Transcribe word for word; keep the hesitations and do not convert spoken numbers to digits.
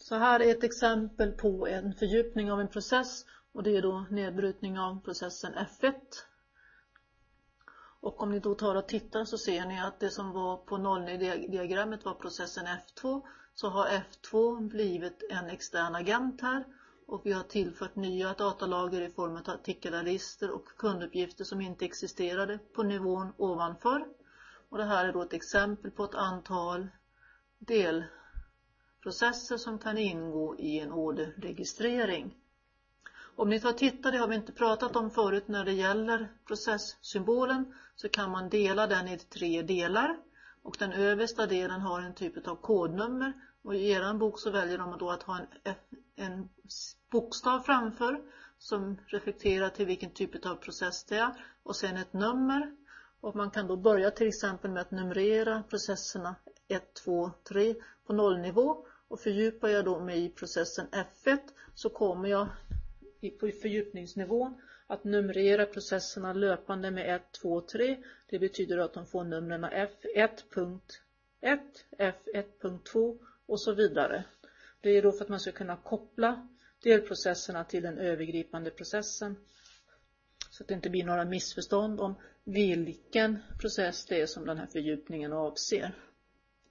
Så här är ett exempel på en fördjupning av en process, och det är då nedbrytning av processen F ett. Och om ni då tar och tittar så ser ni att det som var på noll i diagrammet var processen F två. Så har F två blivit en extern agent här, och vi har tillfört nya datalager i form av artikelregister register och kunduppgifter som inte existerade på nivån ovanför. Och det här är då ett exempel på ett antal delprocesser som kan ingå i en orderregistrering. Om ni tar och tittar, det har vi inte pratat om förut när det gäller processsymbolen, så kan man dela den i tre delar. Och den översta delen har en typ av kodnummer, och i er bok så väljer de då att ha en, en bokstav framför som reflekterar till vilken typ av process det är, och sen ett nummer. Och man kan då börja till exempel med att numrera processerna ett, två, tre på nollnivå, och fördjupar jag då mig i processen F ett så kommer jag på fördjupningsnivån att numrera processerna löpande med ett, två, tre. Det betyder att de får numren F ett punkt ett, F ett punkt två och så vidare. Det är då för att man ska kunna koppla delprocesserna till den övergripande processen, så att det inte blir några missförstånd om vilken process det är som den här fördjupningen avser.